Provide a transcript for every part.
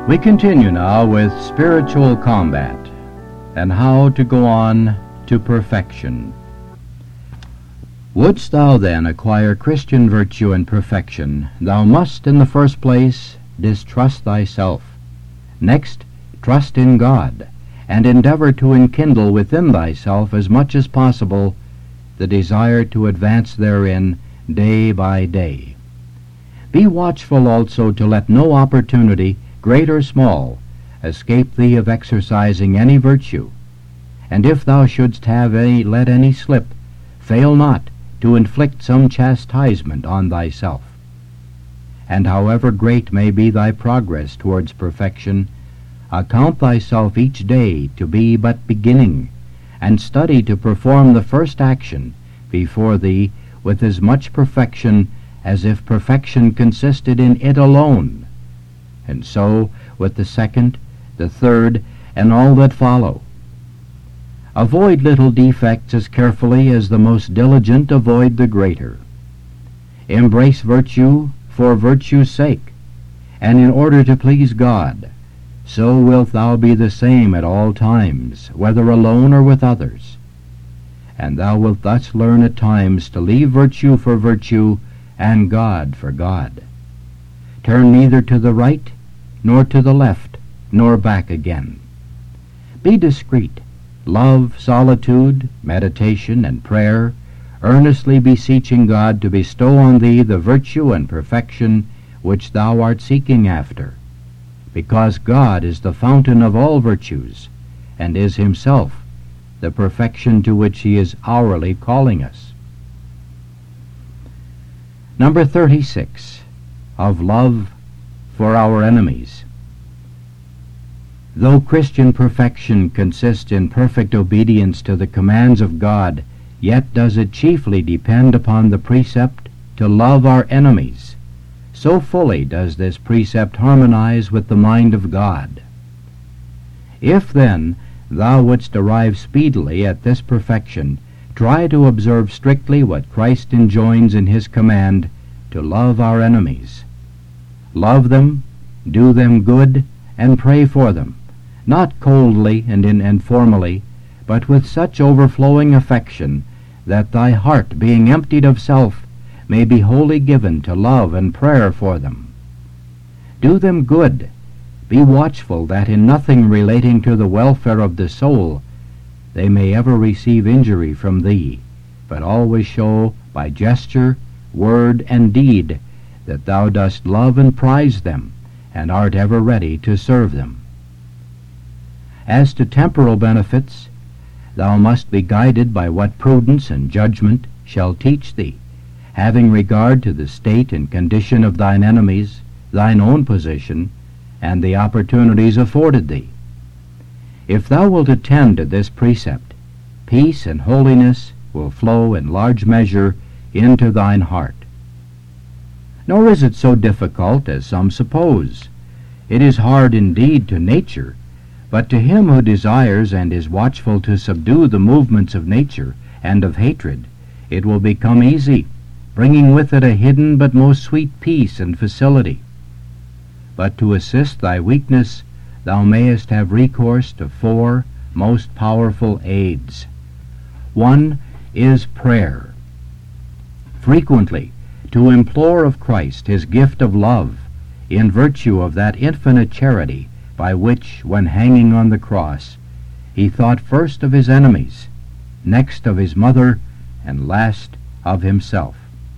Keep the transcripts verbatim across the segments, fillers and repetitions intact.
We continue now with spiritual combat and how to go on to perfection. Wouldst thou then acquire Christian virtue and perfection, thou must in the first place distrust thyself. Next, trust in God, and endeavor to enkindle within thyself as much as possible the desire to advance therein day by day. Be watchful also to let no opportunity, great or small, escape thee of exercising any virtue. And if thou shouldst have any, let any slip, fail not to inflict some chastisement on thyself. And however great may be thy progress towards perfection, account thyself each day to be but beginning, and study to perform the first action before thee with as much perfection as if perfection consisted in it alone. And so with the second, the third, and all that follow. Avoid little defects as carefully as the most diligent avoid the greater. Embrace virtue for virtue's sake, and in order to please God. So wilt thou be the same at all times, whether alone or with others. And thou wilt thus learn at times to leave virtue for virtue, and God for God. Turn neither to the right, nor to the left, nor back again. Be discreet. Love, solitude, meditation, and prayer, earnestly beseeching God to bestow on thee the virtue and perfection which thou art seeking after, because God is the fountain of all virtues, and is himself the perfection to which he is hourly calling us. Number thirty-six, of love for our enemies. Though Christian perfection consists in perfect obedience to the commands of God, yet does it chiefly depend upon the precept to love our enemies. So fully does this precept harmonize with the mind of God. If, then, thou wouldst arrive speedily at this perfection, try to observe strictly what Christ enjoins in his command to love our enemies. Love them, do them good, and pray for them, not coldly and informally, but with such overflowing affection that thy heart, being emptied of self, may be wholly given to love and prayer for them. Do them good. Be watchful that in nothing relating to the welfare of the soul they may ever receive injury from thee, but always show by gesture, word, and deed that thou dost love and prize them, and art ever ready to serve them. As to temporal benefits, thou must be guided by what prudence and judgment shall teach thee, having regard to the state and condition of thine enemies, thine own position, and the opportunities afforded thee. If thou wilt attend to this precept, peace and holiness will flow in large measure into thine heart. Nor is it so difficult as some suppose. It is hard indeed to nature, but to him who desires and is watchful to subdue the movements of nature and of hatred, it will become easy, bringing with it a hidden but most sweet peace and facility. But to assist thy weakness, thou mayest have recourse to four most powerful aids. One is prayer. Frequently to implore of Christ his gift of love, in virtue of that infinite charity by which, when hanging on the cross, he thought first of his enemies, next of his mother, and last of himself.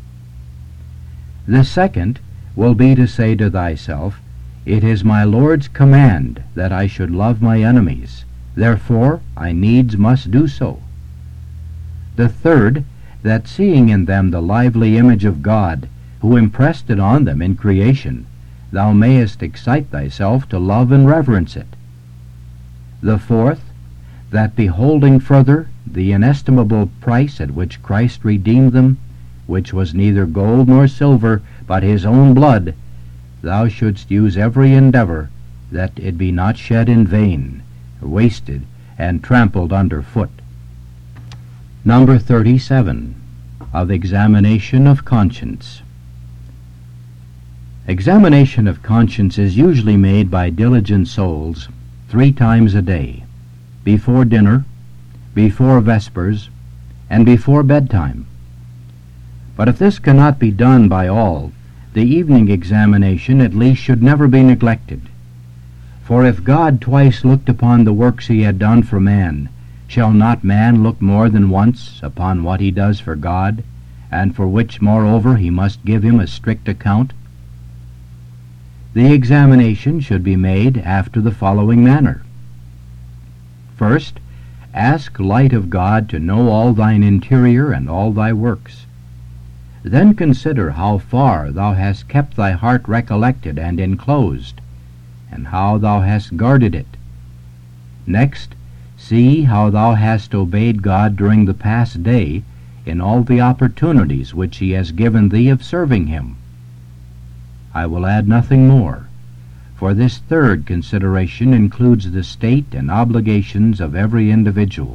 The second will be to say to thyself, it is my Lord's command that I should love my enemies, therefore I needs must do so. The third, that seeing in them the lively image of God, who impressed it on them in creation, thou mayest excite thyself to love and reverence it. The fourth, that beholding further the inestimable price at which Christ redeemed them, which was neither gold nor silver, but his own blood, thou shouldst use every endeavor that it be not shed in vain, wasted, and trampled under foot. Number thirty-seven, of examination of conscience. Examination of conscience is usually made by diligent souls three times a day, before dinner, before vespers, and before bedtime. But if this cannot be done by all, the evening examination at least should never be neglected. For if God twice looked upon the works he had done for man, shall not man look more than once upon what he does for God, and for which moreover he must give him a strict account? The examination should be made after the following manner. First, ask light of God to know all thine interior and all thy works. Then consider how far thou hast kept thy heart recollected and enclosed, and how thou hast guarded it. Next, see how thou hast obeyed God during the past day in all the opportunities which he has given thee of serving him. I will add nothing more, for this third consideration includes the state and obligations of every individual.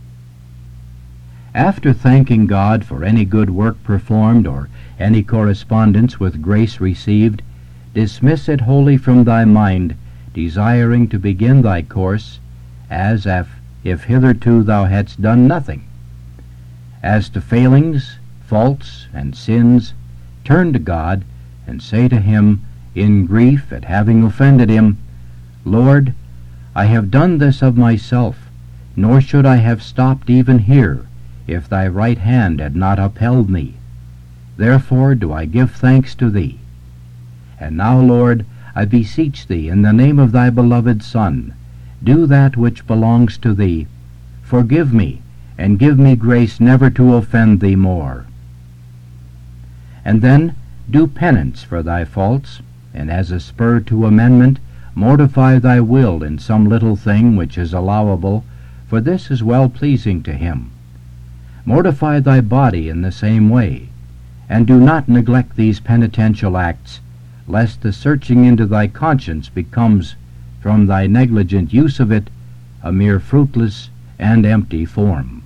After thanking God for any good work performed or any correspondence with grace received, dismiss it wholly from thy mind, desiring to begin thy course, as if, if hitherto thou hadst done nothing. As to failings, faults, and sins, turn to God, and say to him, in grief at having offended him, Lord, I have done this of myself, nor should I have stopped even here, if thy right hand had not upheld me. Therefore do I give thanks to thee. And now, Lord, I beseech thee, in the name of thy beloved Son, do that which belongs to thee. Forgive me, and give me grace never to offend thee more. And then do penance for thy faults, and as a spur to amendment, mortify thy will in some little thing which is allowable, for this is well-pleasing to him. Mortify thy body in the same way, and do not neglect these penitential acts, lest the searching into thy conscience becomes, from thy negligent use of it, a mere fruitless and empty form.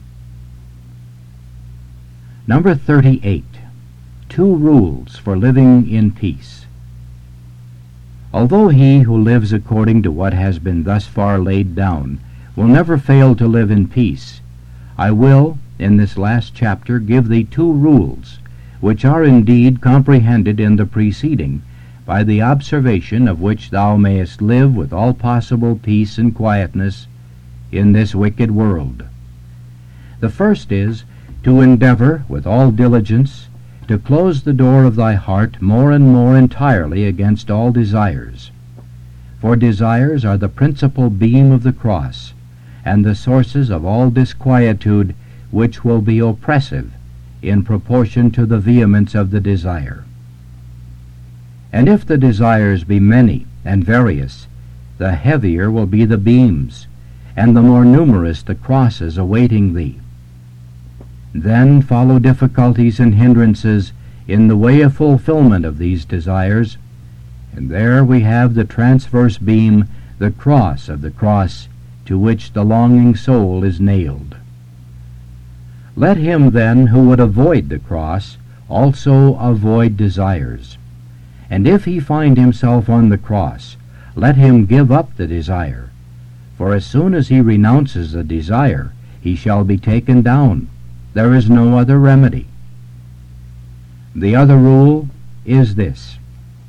Number thirty-eight. Two rules for living in peace. Although he who lives according to what has been thus far laid down will never fail to live in peace, I will, in this last chapter, give thee two rules, which are indeed comprehended in the preceding, by the observation of which thou mayest live with all possible peace and quietness in this wicked world. The first is, to endeavor with all diligence to close the door of thy heart more and more entirely against all desires. For desires are the principal beam of the cross, and the sources of all disquietude, which will be oppressive in proportion to the vehemence of the desire. And if the desires be many and various, the heavier will be the beams, and the more numerous the crosses awaiting thee. Then follow difficulties and hindrances in the way of fulfillment of these desires, and there we have the transverse beam, the cross of the cross, to which the longing soul is nailed. Let him then who would avoid the cross also avoid desires. And if he find himself on the cross, let him give up the desire. For as soon as he renounces the desire, he shall be taken down. There is no other remedy. The other rule is this: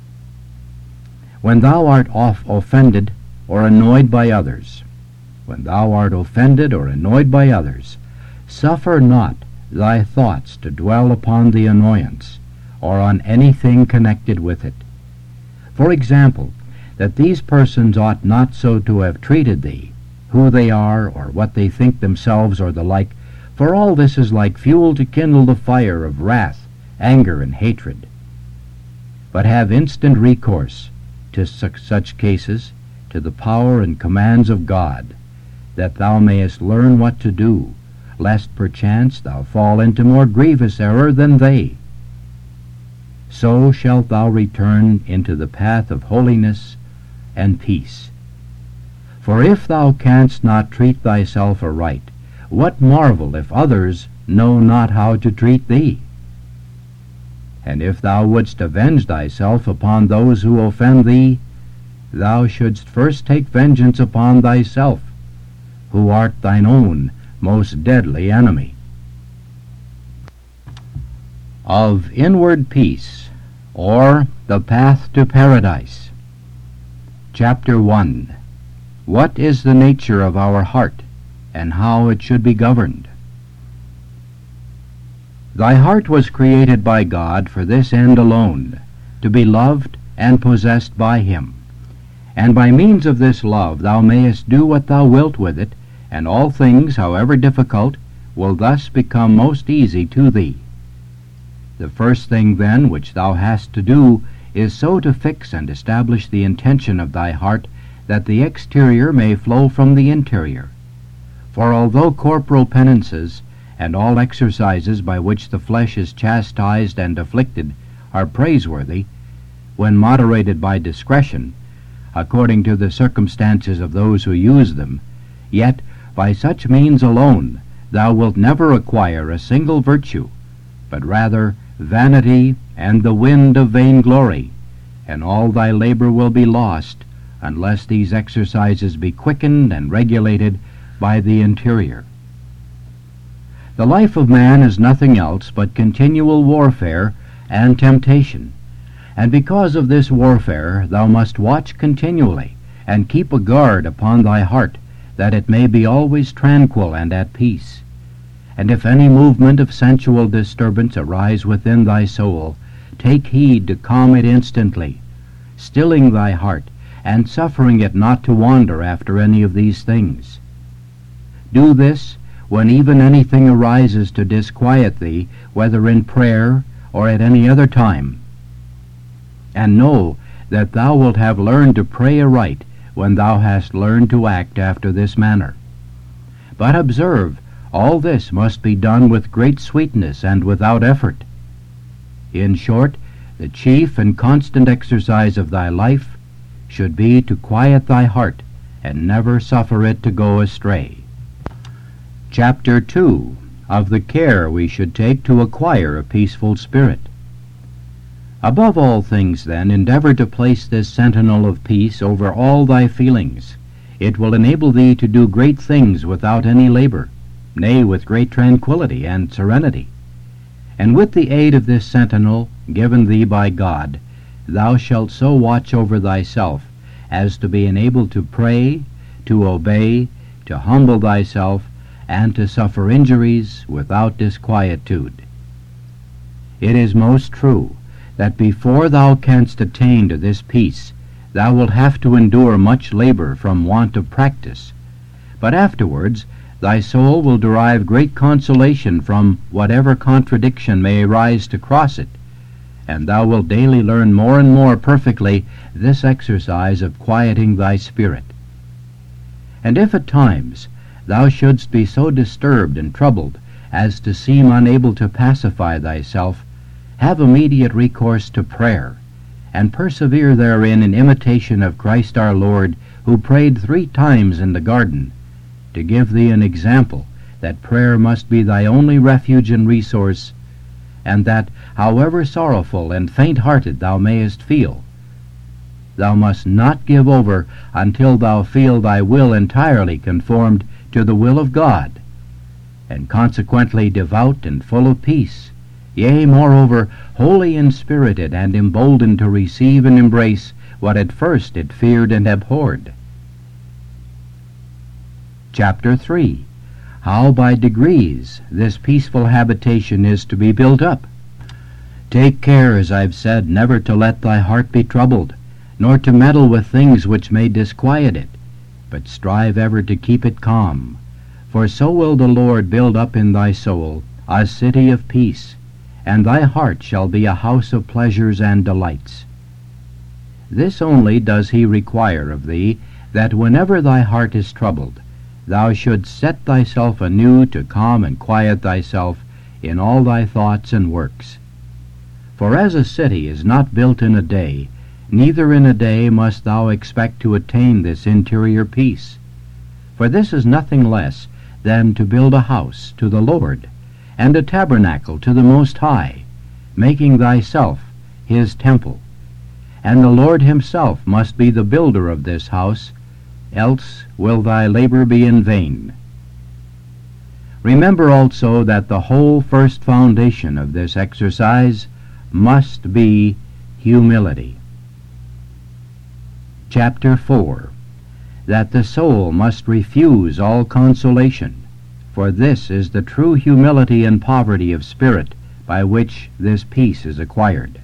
when thou art off offended or annoyed by others, when thou art offended or annoyed by others, suffer not thy thoughts to dwell upon the annoyance, or on anything connected with it. For example, that these persons ought not so to have treated thee, who they are, or what they think themselves, or the like, for all this is like fuel to kindle the fire of wrath, anger, and hatred. But have instant recourse to su- such cases, to the power and commands of God, that thou mayest learn what to do, lest perchance thou fall into more grievous error than they. So shalt thou return into the path of holiness and peace. For if thou canst not treat thyself aright, what marvel if others know not how to treat thee? And if thou wouldst avenge thyself upon those who offend thee, thou shouldst first take vengeance upon thyself, who art thine own most deadly enemy. Of Inward Peace, or the Path to Paradise. Chapter one. What is the nature of our heart, and how it should be governed? Thy heart was created by God for this end alone, to be loved and possessed by Him. And by means of this love thou mayest do what thou wilt with it, and all things, however difficult, will thus become most easy to thee. The first thing, then, which thou hast to do is so to fix and establish the intention of thy heart that the exterior may flow from the interior. For although corporal penances and all exercises by which the flesh is chastised and afflicted are praiseworthy, when moderated by discretion, according to the circumstances of those who use them, yet by such means alone thou wilt never acquire a single virtue, but rather vanity and the wind of vainglory, and all thy labor will be lost unless these exercises be quickened and regulated by the interior. The life of man is nothing else but continual warfare and temptation, and because of this warfare thou must watch continually, and keep a guard upon thy heart, that it may be always tranquil and at peace. And if any movement of sensual disturbance arise within thy soul, take heed to calm it instantly, stilling thy heart, and suffering it not to wander after any of these things. Do this when even anything arises to disquiet thee, whether in prayer or at any other time. And know that thou wilt have learned to pray aright when thou hast learned to act after this manner. But observe, all this must be done with great sweetness and without effort. In short, the chief and constant exercise of thy life should be to quiet thy heart and never suffer it to go astray. Chapter two. Of the care we should take to acquire a peaceful spirit. Above all things, then, endeavor to place this sentinel of peace over all thy feelings. It will enable thee to do great things without any labor, nay, with great tranquillity and serenity. And with the aid of this sentinel, given thee by God, thou shalt so watch over thyself as to be enabled to pray, to obey, to humble thyself, and to suffer injuries without disquietude. It is most true that before thou canst attain to this peace, thou wilt have to endure much labor from want of practice, but afterwards thy soul will derive great consolation from whatever contradiction may arise to cross it, and thou wilt daily learn more and more perfectly this exercise of quieting thy spirit. And if at times thou shouldst be so disturbed and troubled as to seem unable to pacify thyself, have immediate recourse to prayer, and persevere therein in imitation of Christ our Lord, who prayed three times in the garden, to give thee an example that prayer must be thy only refuge and resource, and that, however sorrowful and faint-hearted thou mayest feel, thou must not give over until thou feel thy will entirely conformed to the will of God, and consequently devout and full of peace, yea, moreover, wholly inspirited and emboldened to receive and embrace what at first it feared and abhorred. Chapter three. How by degrees this peaceful habitation is to be built up. Take care, as I've said, never to let thy heart be troubled, nor to meddle with things which may disquiet it, but strive ever to keep it calm, for so will the Lord build up in thy soul a city of peace, and thy heart shall be a house of pleasures and delights. This only does he require of thee, that whenever thy heart is troubled, thou shouldst set thyself anew to calm and quiet thyself in all thy thoughts and works. For as a city is not built in a day, neither in a day must thou expect to attain this interior peace. For this is nothing less than to build a house to the Lord, and a tabernacle to the Most High, making thyself his temple. And the Lord himself must be the builder of this house, else will thy labor be in vain. Remember also that the whole first foundation of this exercise must be humility. Chapter four. That the soul must refuse all consolation, for this is the true humility and poverty of spirit by which this peace is acquired.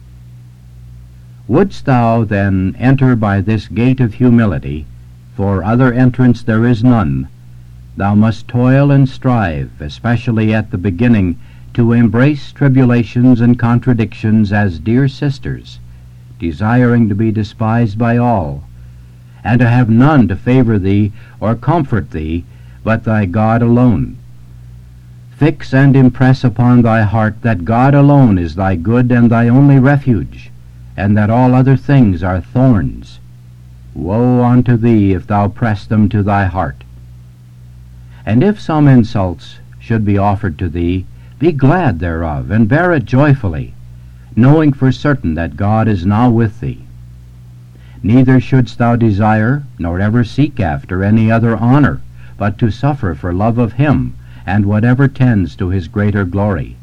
Wouldst thou then enter by this gate of humility, for other entrance there is none, thou must toil and strive, especially at the beginning, to embrace tribulations and contradictions as dear sisters, desiring to be despised by all, and to have none to favor thee or comfort thee but thy God alone. Fix and impress upon thy heart that God alone is thy good and thy only refuge, and that all other things are thorns. Woe unto thee if thou press them to thy heart. And if some insults should be offered to thee, be glad thereof, and bear it joyfully, knowing for certain that God is now with thee. Neither shouldst thou desire, nor ever seek after any other honor, but to suffer for love of him, and whatever tends to his greater glory.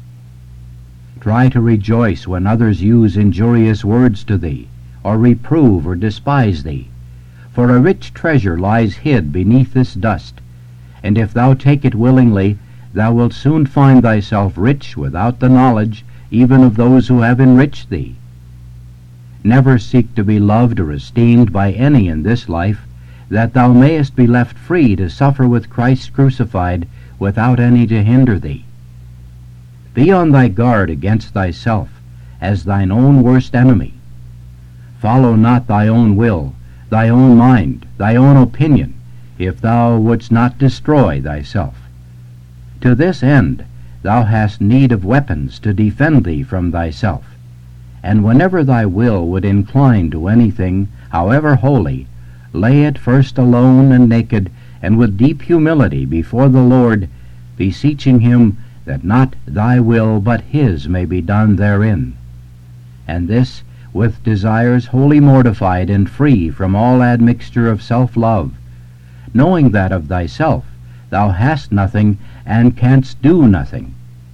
Try to rejoice when others use injurious words to thee, or reprove or despise thee, for a rich treasure lies hid beneath this dust, and if thou take it willingly, thou wilt soon find thyself rich without the knowledge even of those who have enriched thee. Never seek to be loved or esteemed by any in this life, that thou mayest be left free to suffer with Christ crucified without any to hinder thee. Be on thy guard against thyself, as thine own worst enemy. Follow not thy own will, thy own mind, thy own opinion, if thou wouldst not destroy thyself. To this end thou hast need of weapons to defend thee from thyself. And whenever thy will would incline to anything, however holy, lay it first alone and naked, and with deep humility before the Lord, beseeching him that not thy will but his may be done therein. And this with desires wholly mortified and free from all admixture of self-love, knowing that of thyself thou hast nothing and canst do nothing.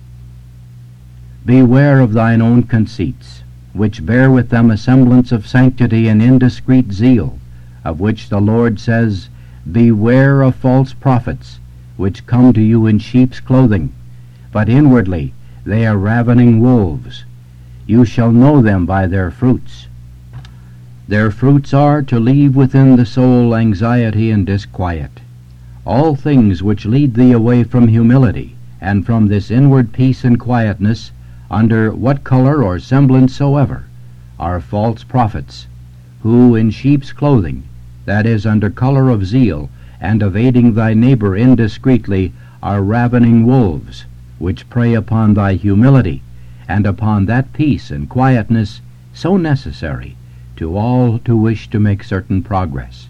Beware of thine own conceits, which bear with them a semblance of sanctity and indiscreet zeal, of which the Lord says, Beware of false prophets, which come to you in sheep's clothing, but inwardly they are ravening wolves. You shall know them by their fruits. Their fruits are to leave within the soul anxiety and disquiet. All things which lead thee away from humility, and from this inward peace and quietness, under what color or semblance soever, are false prophets, who in sheep's clothing, that is, under color of zeal, and of aiding thy neighbor indiscreetly, are ravening wolves, which prey upon thy humility, and upon that peace and quietness so necessary to all who wish to make certain progress.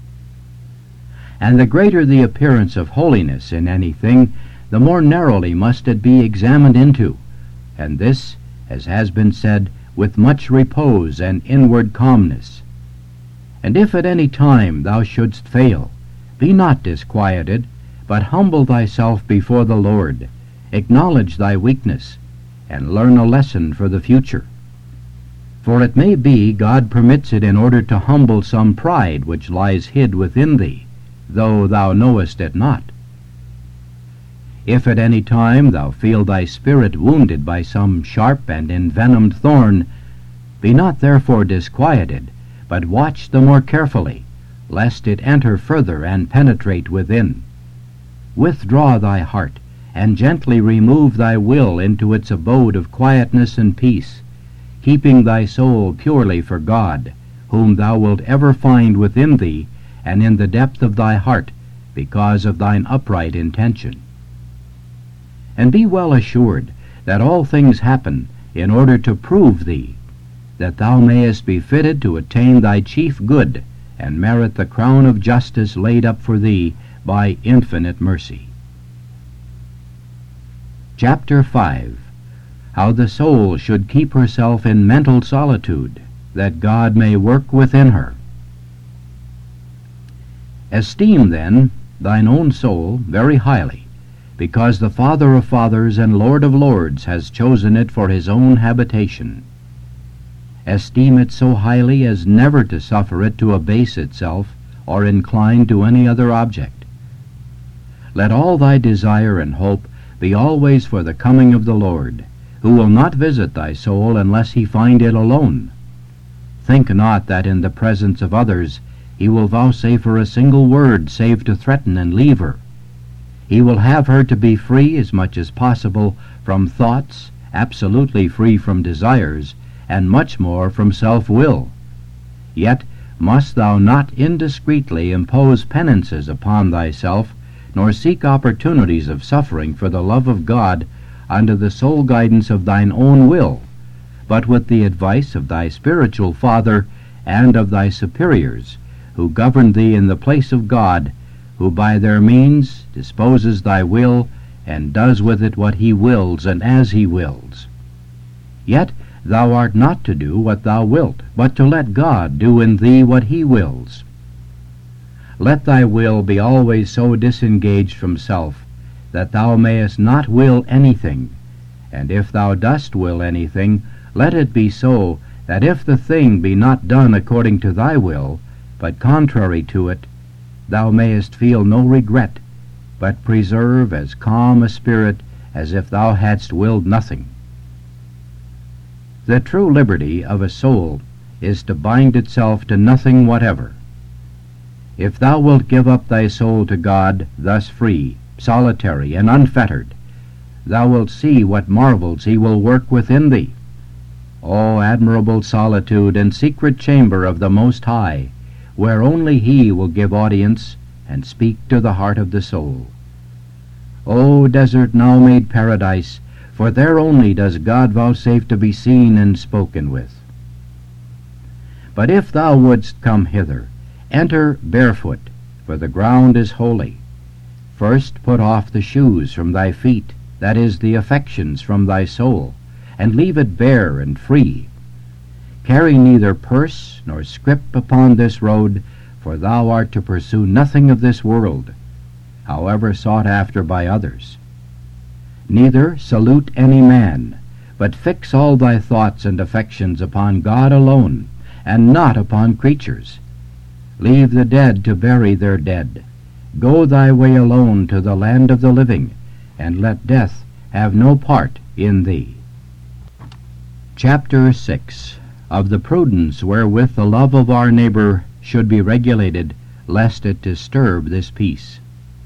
And the greater the appearance of holiness in anything, the more narrowly must it be examined into, and this, as has been said, with much repose and inward calmness. And if at any time thou shouldst fail, be not disquieted, but humble thyself before the Lord, acknowledge thy weakness, and learn a lesson for the future. For it may be God permits it in order to humble some pride which lies hid within thee, though thou knowest it not. If at any time thou feel thy spirit wounded by some sharp and envenomed thorn, be not therefore disquieted, but watch the more carefully, lest it enter further and penetrate within. Withdraw thy heart, and gently remove thy will into its abode of quietness and peace, keeping thy soul purely for God, whom thou wilt ever find within thee, and in the depth of thy heart, because of thine upright intention. And be well assured that all things happen in order to prove thee, that thou mayest be fitted to attain thy chief good, and merit the crown of justice laid up for thee by infinite mercy. Chapter five. how the soul should keep herself in mental solitude, that God may work within her. Esteem, then, thine own soul very highly, because the Father of fathers and Lord of lords has chosen it for his own habitation. Esteem it so highly as never to suffer it to abase itself or incline to any other object. Let all thy desire and hope be always for the coming of the Lord, who will not visit thy soul unless he find it alone. Think not that in the presence of others he will vouchsafe her a single word save to threaten and leave her. He will have her to be free as much as possible from thoughts, absolutely free from desires, and much more from self-will. Yet must thou not indiscreetly impose penances upon thyself, nor seek opportunities of suffering for the love of God under the sole guidance of thine own will, but with the advice of thy spiritual father and of thy superiors, who govern thee in the place of God, who by their means disposes thy will, and does with it what he wills and as he wills. Yet thou art not to do what thou wilt, but to let God do in thee what he wills. Let thy will be always so disengaged from self that thou mayest not will anything, and if thou dost will anything, let it be so that if the thing be not done according to thy will, but contrary to it, thou mayest feel no regret, but preserve as calm a spirit as if thou hadst willed nothing. The true liberty of a soul is to bind itself to nothing whatever. If thou wilt give up thy soul to God thus free, solitary, and unfettered, thou wilt see what marvels he will work within thee. O admirable solitude and secret chamber of the Most High, where only he will give audience and speak to the heart of the soul. O desert now made paradise, for there only does God vouchsafe to be seen and spoken with. But if thou wouldst come hither, enter barefoot, for the ground is holy. First put off the shoes from thy feet, that is, the affections from thy soul, and leave it bare and free. Carry neither purse nor scrip upon this road, for thou art to pursue nothing of this world, however sought after by others. Neither salute any man, but fix all thy thoughts and affections upon God alone, and not upon creatures. Leave the dead to bury their dead. Go thy way alone to the land of the living, and let death have no part in thee. Chapter six. Of the prudence wherewith the love of our neighbor should be regulated, lest it disturb this peace.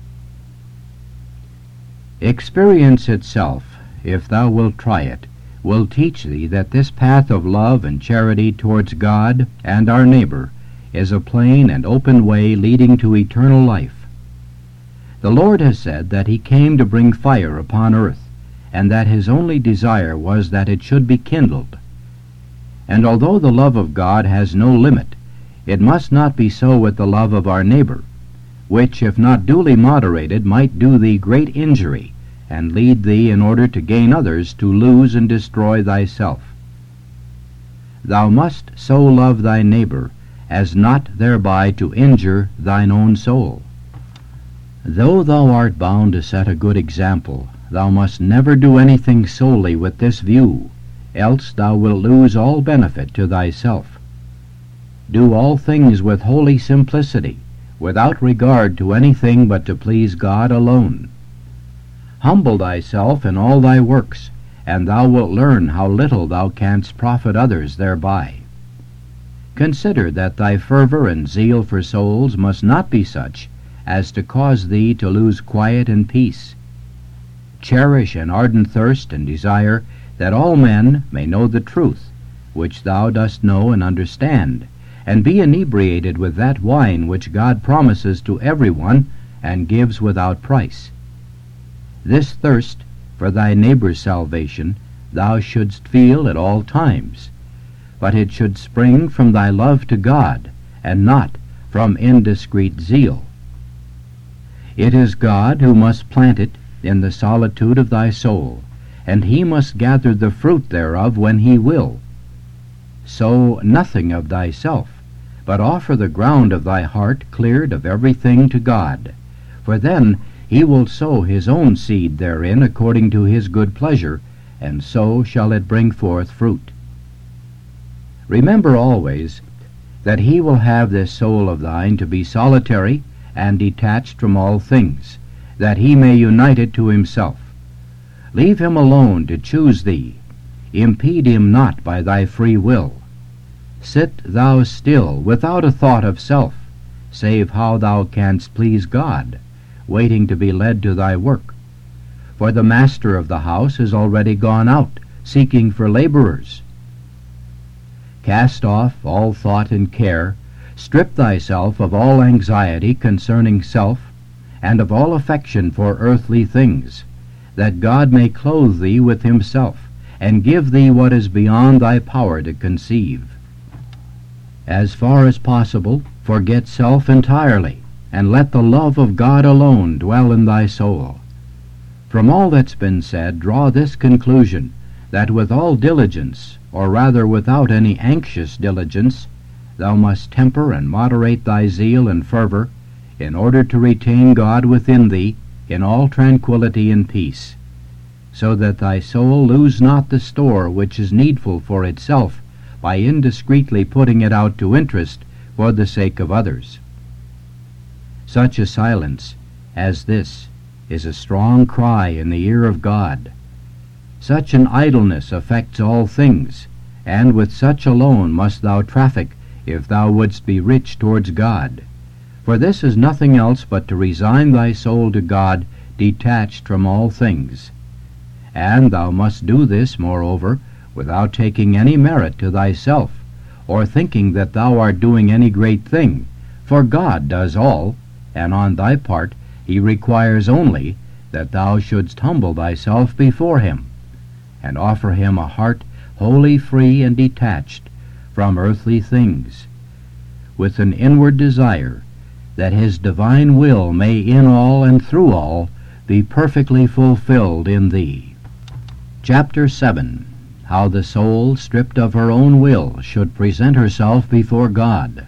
Experience itself, if thou wilt try it, will teach thee that this path of love and charity towards God and our neighbor is a plain and open way leading to eternal life. The Lord has said that he came to bring fire upon earth, and that his only desire was that it should be kindled. And although the love of God has no limit, it must not be so with the love of our neighbor, which, if not duly moderated, might do thee great injury, and lead thee, in order to gain others, to lose and destroy thyself. Thou must so love thy neighbor as not thereby to injure thine own soul. Though thou art bound to set a good example, thou must never do anything solely with this view, else thou wilt lose all benefit to thyself. Do all things with holy simplicity, without regard to anything but to please God alone. Humble thyself in all thy works, and thou wilt learn how little thou canst profit others thereby. Consider that thy fervor and zeal for souls must not be such as to cause thee to lose quiet and peace. Cherish an ardent thirst and desire that all men may know the truth, which thou dost know and understand, and be inebriated with that wine which God promises to every one and gives without price. This thirst for thy neighbor's salvation thou shouldst feel at all times, but it should spring from thy love to God, and not from indiscreet zeal. It is God who must plant it in the solitude of thy soul, and he must gather the fruit thereof when he will. Sow nothing of thyself, but offer the ground of thy heart cleared of everything to God, for then he will sow his own seed therein according to his good pleasure, and so shall it bring forth fruit. Remember always that he will have this soul of thine to be solitary and detached from all things, that he may unite it to himself. Leave him alone to choose thee. Impede him not by thy free will. Sit thou still, without a thought of self, save how thou canst please God, waiting to be led to thy work. For the master of the house is already gone out, seeking for laborers. Cast off all thought and care, strip thyself of all anxiety concerning self, and of all affection for earthly things, that God may clothe thee with himself, and give thee what is beyond thy power to conceive. As far as possible, forget self entirely, and let the love of God alone dwell in thy soul. From all that's been said, draw this conclusion, that with all diligence, or rather without any anxious diligence, thou must temper and moderate thy zeal and fervor, in order to retain God within thee in all tranquillity and peace, so that thy soul lose not the store which is needful for itself, by indiscreetly putting it out to interest for the sake of others. Such a silence as this is a strong cry in the ear of God. Such an idleness affects all things, and with such alone must thou traffic if thou wouldst be rich towards God. For this is nothing else but to resign thy soul to God, detached from all things. And thou must do this, moreover, without taking any merit to thyself, or thinking that thou art doing any great thing, for God does all, and on thy part he requires only that thou shouldst humble thyself before him, and offer him a heart wholly free and detached from earthly things, with an inward desire that his divine will may in all and through all be perfectly fulfilled in thee. Chapter seven. How the soul, stripped of her own will, should present herself before God.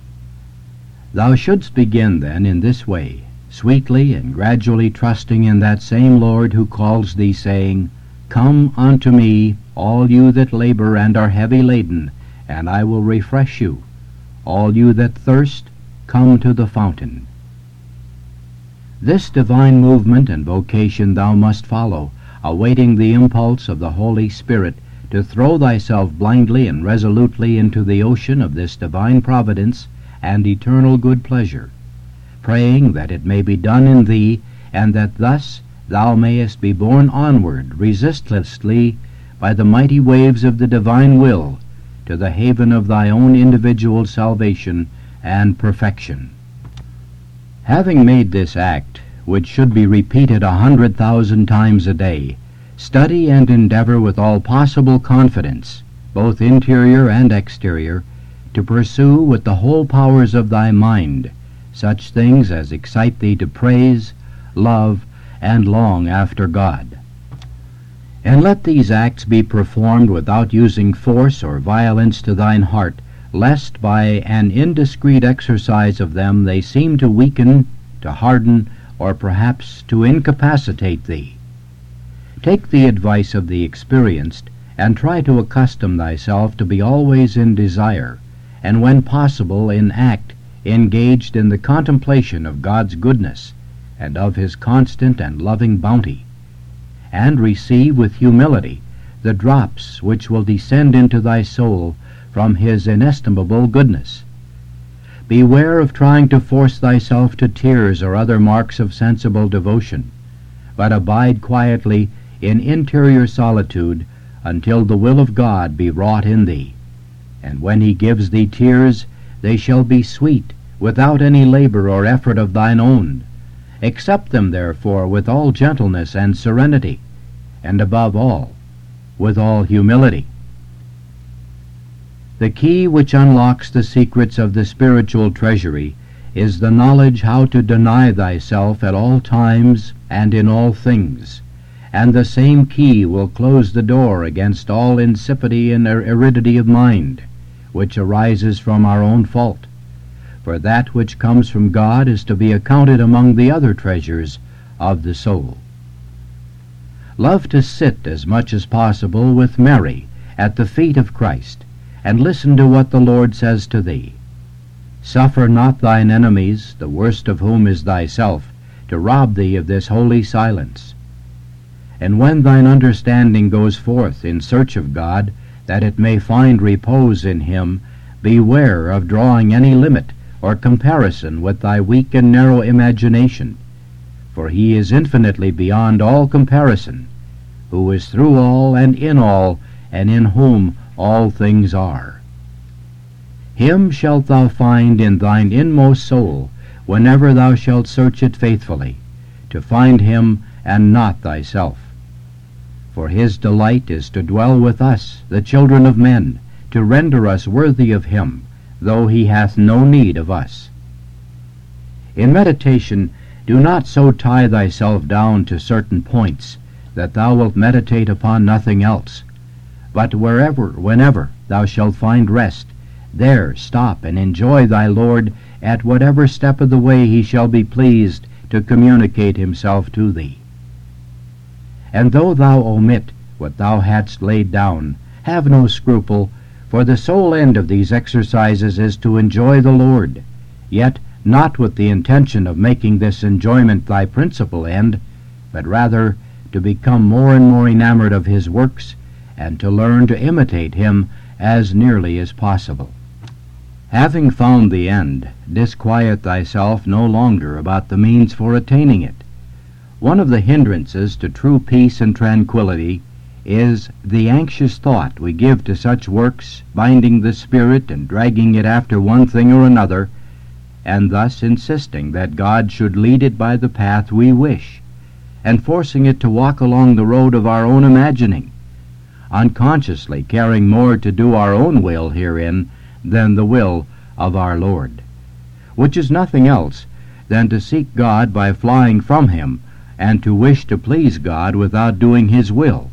Thou shouldst begin then in this way, sweetly and gradually trusting in that same Lord who calls thee, saying, Come unto me, all you that labor and are heavy laden, and I will refresh you. All you that thirst, come to the fountain. This divine movement and vocation thou must follow, awaiting the impulse of the Holy Spirit to throw thyself blindly and resolutely into the ocean of this divine providence and eternal good pleasure, praying that it may be done in thee, and that thus thou mayest be borne onward resistlessly by the mighty waves of the divine will to the haven of thy own individual salvation and perfection. Having made this act, which should be repeated a hundred thousand times a day, study and endeavor with all possible confidence, both interior and exterior, to pursue with the whole powers of thy mind such things as excite thee to praise, love, and long after God. And let these acts be performed without using force or violence to thine heart, lest by an indiscreet exercise of them they seem to weaken, to harden, or perhaps to incapacitate thee. Take the advice of the experienced, and try to accustom thyself to be always in desire, and when possible in act, engaged in the contemplation of God's goodness, and of his constant and loving bounty, and receive with humility the drops which will descend into thy soul from his inestimable goodness. Beware of trying to force thyself to tears or other marks of sensible devotion, but abide quietly in interior solitude until the will of God be wrought in thee. And when he gives thee tears, they shall be sweet, without any labor or effort of thine own. Accept them, therefore, with all gentleness and serenity, and above all, with all humility. The key which unlocks the secrets of the spiritual treasury is the knowledge how to deny thyself at all times and in all things, and the same key will close the door against all insipidity and aridity of mind, which arises from our own fault. For that which comes from God is to be accounted among the other treasures of the soul. Love to sit as much as possible with Mary at the feet of Christ, and listen to what the Lord says to thee. Suffer not thine enemies, the worst of whom is thyself, to rob thee of this holy silence. And when thine understanding goes forth in search of God, that it may find repose in him, beware of drawing any limit or comparison with thy weak and narrow imagination, for he is infinitely beyond all comparison, who is through all and in all, and in whom all things are. Him shalt thou find in thine inmost soul, whenever thou shalt search it faithfully, to find him and not thyself. For his delight is to dwell with us, the children of men, to render us worthy of him, though he hath no need of us. In meditation, do not so tie thyself down to certain points that thou wilt meditate upon nothing else, but wherever, whenever thou shalt find rest, there stop and enjoy thy Lord at whatever step of the way he shall be pleased to communicate himself to thee. And though thou omit what thou hadst laid down, have no scruple, for the sole end of these exercises is to enjoy the Lord, yet not with the intention of making this enjoyment thy principal end, but rather to become more and more enamored of his works, and to learn to imitate him as nearly as possible. Having found the end, disquiet thyself no longer about the means for attaining it. One of the hindrances to true peace and tranquillity is the anxious thought we give to such works, binding the spirit and dragging it after one thing or another, and thus insisting that God should lead it by the path we wish, and forcing it to walk along the road of our own imagining, unconsciously caring more to do our own will herein than the will of our Lord, which is nothing else than to seek God by flying from him, and to wish to please God without doing his will.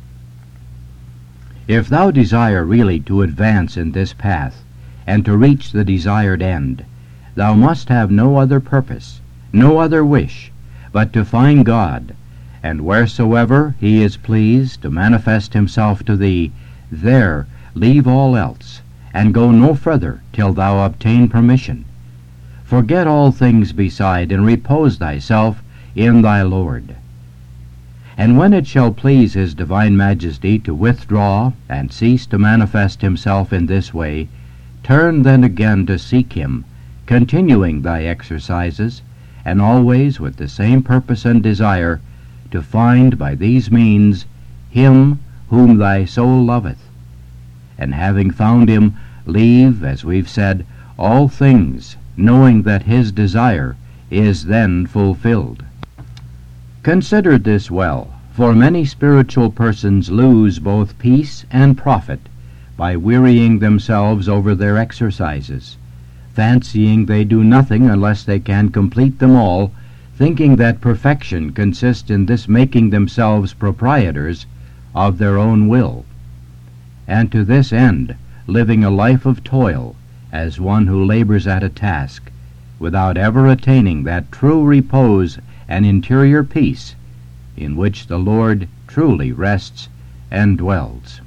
If thou desire really to advance in this path, and to reach the desired end, thou must have no other purpose, no other wish, but to find God, and wheresoever he is pleased to manifest himself to thee, there leave all else, and go no further till thou obtain permission. Forget all things beside, and repose thyself in thy Lord. And when it shall please his divine majesty to withdraw and cease to manifest himself in this way, turn then again to seek him, continuing thy exercises, and always with the same purpose and desire, to find by these means him whom thy soul loveth. And having found him, leave, as we've said, all things, knowing that his desire is then fulfilled. Consider this well, for many spiritual persons lose both peace and profit by wearying themselves over their exercises, fancying they do nothing unless they can complete them all, thinking that perfection consists in this making themselves proprietors of their own will, and to this end living a life of toil as one who labors at a task, without ever attaining that true repose and interior peace in which the Lord truly rests and dwells.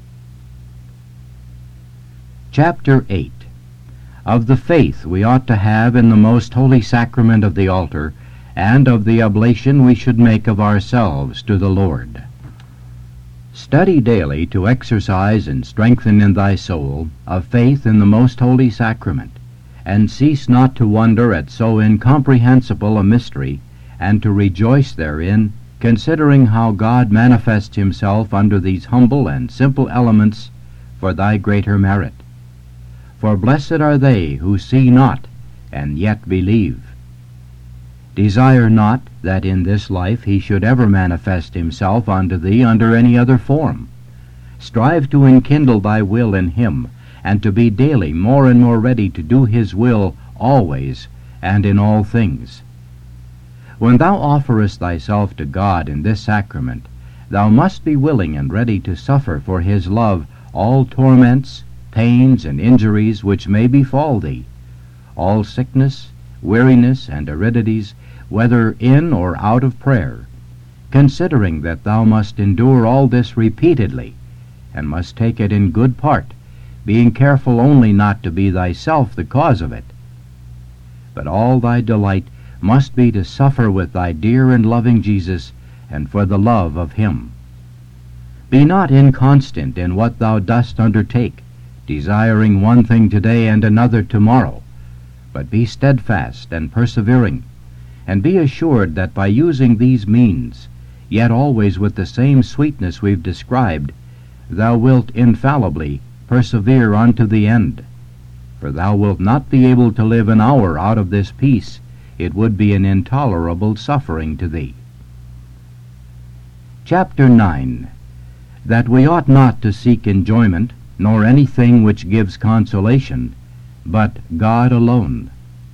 Chapter eight. Of the faith we ought to have in the most holy sacrament of the altar, and of the oblation we should make of ourselves to the Lord. Study daily to exercise and strengthen in thy soul a faith in the most holy sacrament, and cease not to wonder at so incomprehensible a mystery, and to rejoice therein, considering how God manifests himself under these humble and simple elements for thy greater merit. For blessed are they who see not, and yet believe. Desire not that in this life he should ever manifest himself unto thee under any other form. Strive to enkindle thy will in him, and to be daily more and more ready to do his will always and in all things. When thou offerest thyself to God in this sacrament, thou must be willing and ready to suffer for his love all torments, pains, and injuries which may befall thee, all sickness, weariness, and aridities, whether in or out of prayer, considering that thou must endure all this repeatedly, and must take it in good part, being careful only not to be thyself the cause of it. But all thy delight must be to suffer with thy dear and loving Jesus, and for the love of him. Be not inconstant in what thou dost undertake, desiring one thing today and another tomorrow, but be steadfast and persevering, and be assured that by using these means, yet always with the same sweetness we've described, thou wilt infallibly persevere unto the end. For thou wilt not be able to live an hour out of this peace. It would be an intolerable suffering to thee. Chapter nine. That we ought not to seek enjoyment, nor anything which gives consolation, but God alone.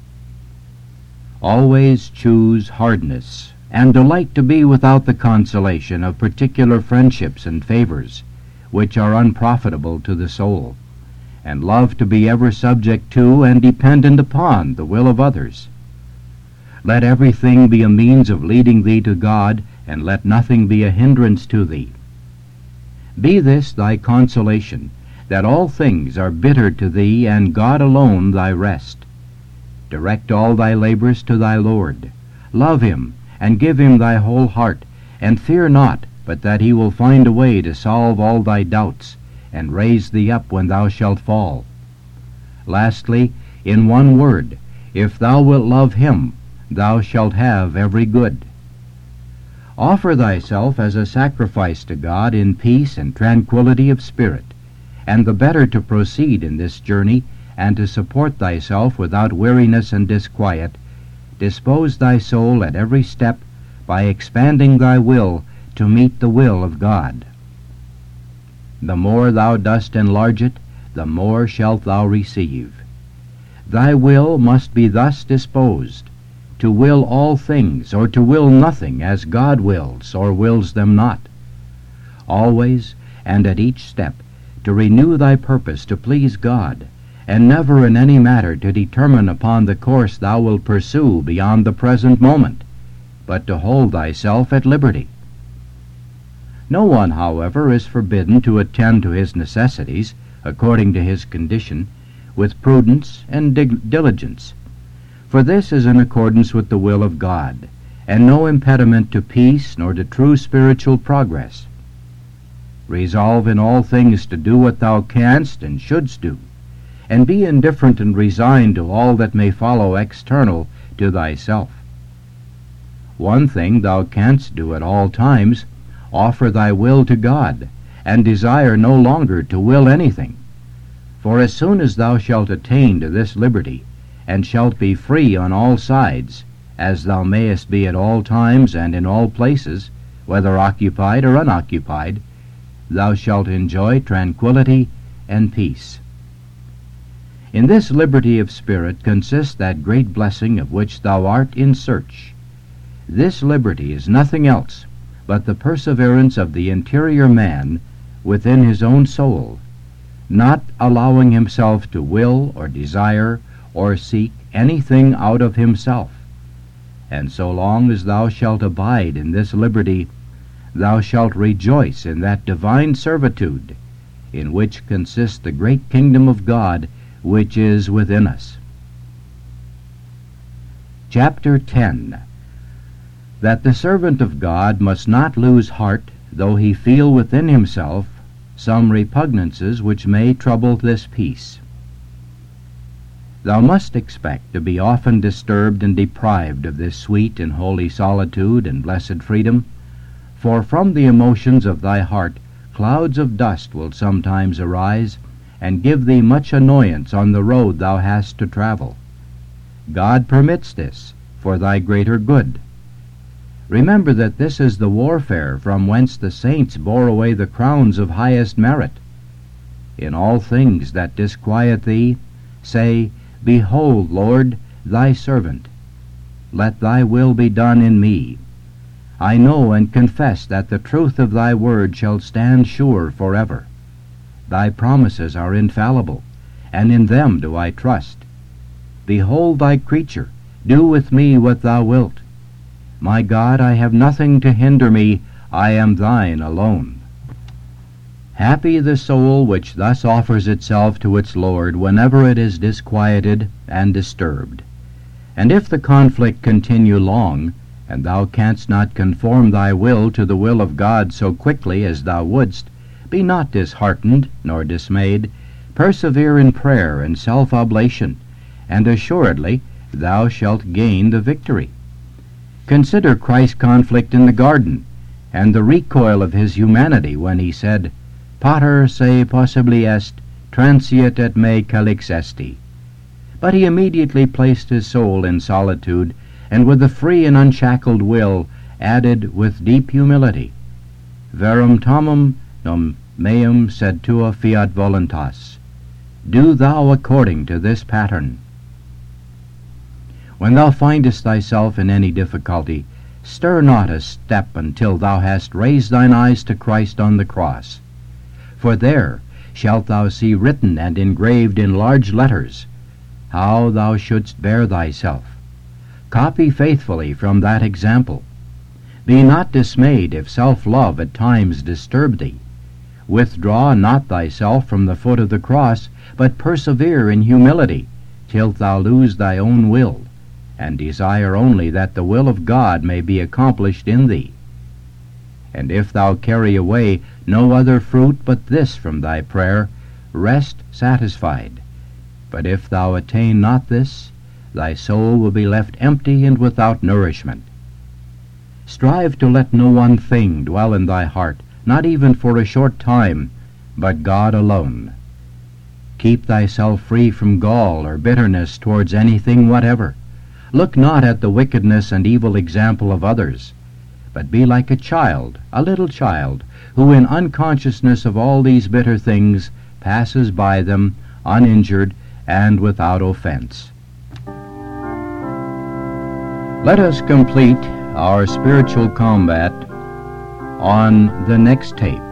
Always choose hardness, and delight to be without the consolation of particular friendships and favors, which are unprofitable to the soul, and love to be ever subject to and dependent upon the will of others. Let everything be a means of leading thee to God, and let nothing be a hindrance to thee. Be this thy consolation, that all things are bitter to thee, and God alone thy rest. Direct all thy labors to thy Lord. Love him, and give him thy whole heart, and fear not but that he will find a way to solve all thy doubts, and raise thee up when thou shalt fall. Lastly, in one word, if thou wilt love him, thou shalt have every good. Offer thyself as a sacrifice to God in peace and tranquility of spirit, and the better to proceed in this journey, and to support thyself without weariness and disquiet, dispose thy soul at every step by expanding thy will to meet the will of God. The more thou dost enlarge it, the more shalt thou receive. Thy will must be thus disposed, to will all things, or to will nothing as God wills, or wills them not. Always, and at each step, to renew thy purpose to please God, and never in any matter to determine upon the course thou wilt pursue beyond the present moment, but to hold thyself at liberty. No one, however, is forbidden to attend to his necessities, according to his condition, with prudence and dig- diligence, for this is in accordance with the will of God, and no impediment to peace nor to true spiritual progress. Resolve in all things to do what thou canst and shouldst do, and be indifferent and resigned to all that may follow external to thyself. One thing thou canst do at all times: offer thy will to God, and desire no longer to will anything. For as soon as thou shalt attain to this liberty, and shalt be free on all sides, as thou mayest be at all times and in all places, whether occupied or unoccupied, thou shalt enjoy tranquility and peace. In this liberty of spirit consists that great blessing of which thou art in search. This liberty is nothing else but the perseverance of the interior man within his own soul, not allowing himself to will or desire or seek anything out of himself. And so long as thou shalt abide in this liberty, thou shalt rejoice in that divine servitude in which consists the great kingdom of God which is within us. Chapter ten. That the servant of God must not lose heart, though he feel within himself some repugnances which may trouble this peace. Thou must expect to be often disturbed and deprived of this sweet and holy solitude and blessed freedom, for from the emotions of thy heart clouds of dust will sometimes arise, and give thee much annoyance on the road thou hast to travel. God permits this for thy greater good. Remember that this is the warfare from whence the saints bore away the crowns of highest merit. In all things that disquiet thee, say, Behold, Lord, thy servant. Let thy will be done in me. I know and confess that the truth of thy word shall stand sure forever. Thy promises are infallible, and in them do I trust. Behold thy creature, do with me what thou wilt. My God, I have nothing to hinder me, I am thine alone. Happy the soul which thus offers itself to its Lord whenever it is disquieted and disturbed. And if the conflict continue long, and thou canst not conform thy will to the will of God so quickly as thou wouldst, be not disheartened nor dismayed. Persevere in prayer and self-oblation, and assuredly thou shalt gain the victory. Consider Christ's conflict in the garden, and the recoil of his humanity when he said, Pater se possibly est, transiet et me calix esti. But he immediately placed his soul in solitude, and with a free and unshackled will added with deep humility, Verum tamum non meum sed tua fiat voluntas. Do thou according to this pattern. When thou findest thyself in any difficulty, stir not a step until thou hast raised thine eyes to Christ on the cross. For there shalt thou see written and engraved in large letters how thou shouldst bear thyself. Copy faithfully from that example. Be not dismayed if self-love at times disturb thee. Withdraw not thyself from the foot of the cross, but persevere in humility till thou lose thy own will, and desire only that the will of God may be accomplished in thee. And if thou carry away no other fruit but this from thy prayer, rest satisfied. But if thou attain not this, thy soul will be left empty and without nourishment. Strive to let no one thing dwell in thy heart, not even for a short time, but God alone. Keep thyself free from gall or bitterness towards anything whatever. Look not at the wickedness and evil example of others, but be like a child, a little child, who in unconsciousness of all these bitter things passes by them uninjured and without offense. Let us complete our spiritual combat on the next tape.